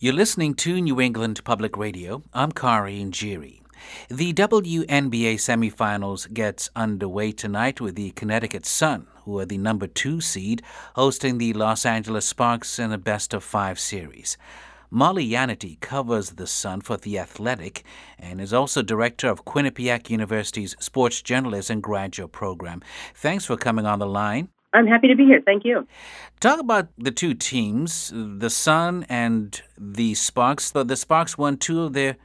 You're listening to New England Public Radio. I'm Kari Njiri. The WNBA semifinals gets underway tonight with the Connecticut Sun, who are the number 2 seed, hosting the Los Angeles Sparks in a best-of-5 series. Molly Yanity covers the Sun for The Athletic and is also director of Quinnipiac University's Sports Journalism graduate program. Thanks for coming on the line. I'm happy to be here. Thank you. Talk about the two teams, the Sun and the Sparks. The Sparks won 2 of their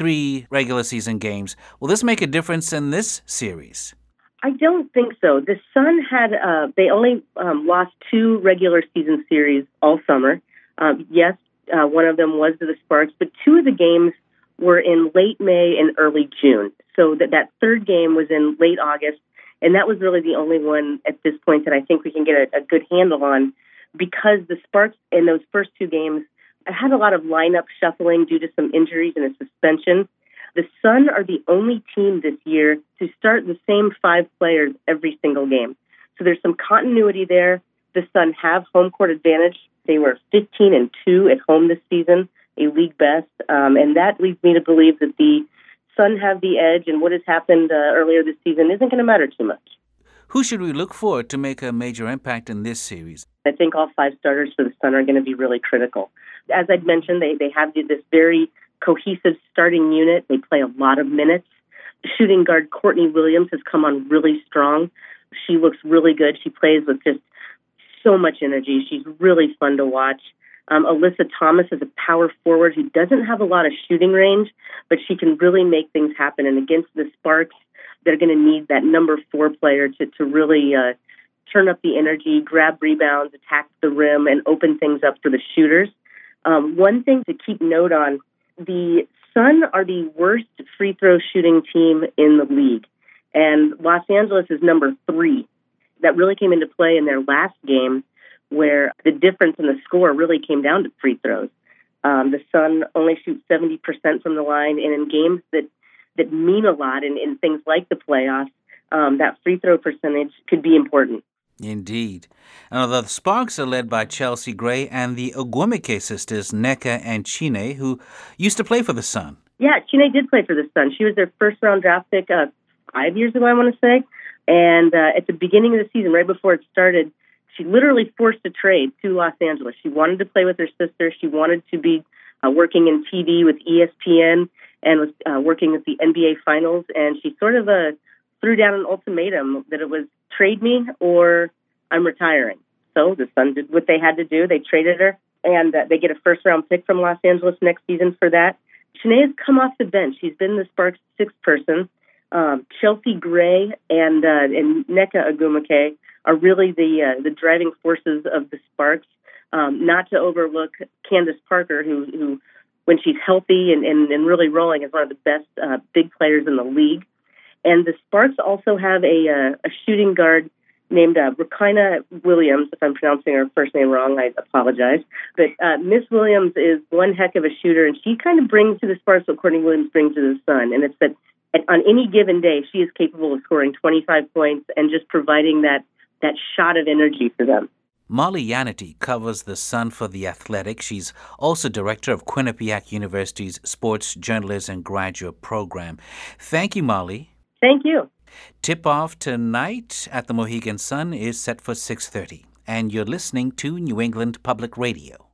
3 regular season games. Will this make a difference in this series? I don't think so. The Sun they only lost 2 regular season series all summer. Yes, one of them was to the Sparks, but 2 of the games were in late May and early June. So that third game was in late August, and that was really the only one at this point that I think we can get a good handle on, because the Sparks in those first 2 games had a lot of lineup shuffling due to some injuries and a suspension. The Sun are the only team this year to start the same 5 players every single game. So there's some continuity there. The Sun have home court advantage. They were 15-2 at home this season, a league best, and that leads me to believe that the Sun have the edge, and what has happened earlier this season isn't going to matter too much. Who should we look for to make a major impact in this series? I think all 5 starters for the Sun are going to be really critical. As I'd mentioned, they have this very cohesive starting unit. They play a lot of minutes. Shooting guard Courtney Williams has come on really strong. She looks really good. She plays with just so much energy. She's really fun to watch. Alyssa Thomas is a power forward who doesn't have a lot of shooting range, but she can really make things happen. And against the Sparks, they're going to need that number 4 player to really turn up the energy, grab rebounds, attack the rim, and open things up for the shooters. One thing to keep note on, the Sun are the worst free throw shooting team in the league, and Los Angeles is number 3. That really came into play in their last game, where the difference in the score really came down to free throws. The Sun only shoot 70% from the line, and in games that mean a lot in things like the playoffs, that free throw percentage could be important. Indeed. Now, the Sparks are led by Chelsea Gray and the Ogwumike sisters, Nneka and Chiney, who used to play for the Sun. Yeah, Chiney did play for the Sun. She was their first-round draft pick 5 years ago, I want to say. And at the beginning of the season, right before it started, she literally forced a trade to Los Angeles. She wanted to play with her sister. She wanted to be working in TV with ESPN and was working with the NBA Finals. And she sort of threw down an ultimatum that it was trade me or I'm retiring. So the Sun did what they had to do. They traded her, and they get a first-round pick from Los Angeles next season for that. Chiney has come off the bench. She's been the Sparks' 6th person. Chelsea Gray and Nneka Ogwumike are really the driving forces of the Sparks. Not to overlook Candace Parker, who when she's healthy and really rolling, is one of the best big players in the league. And the Sparks also have a shooting guard named Rakina Williams. If I'm pronouncing her first name wrong, I apologize. But Miss Williams is one heck of a shooter, and she kind of brings to the Sparks what Courtney Williams brings to the Sun. And it's that on any given day, she is capable of scoring 25 points and just providing that shot of energy for them. Molly Yanity covers the Sun for The Athletic. She's also director of Quinnipiac University's Sports Journalism graduate program. Thank you, Molly. Thank you. Tip-off tonight at the Mohegan Sun is set for 6:30, and you're listening to New England Public Radio.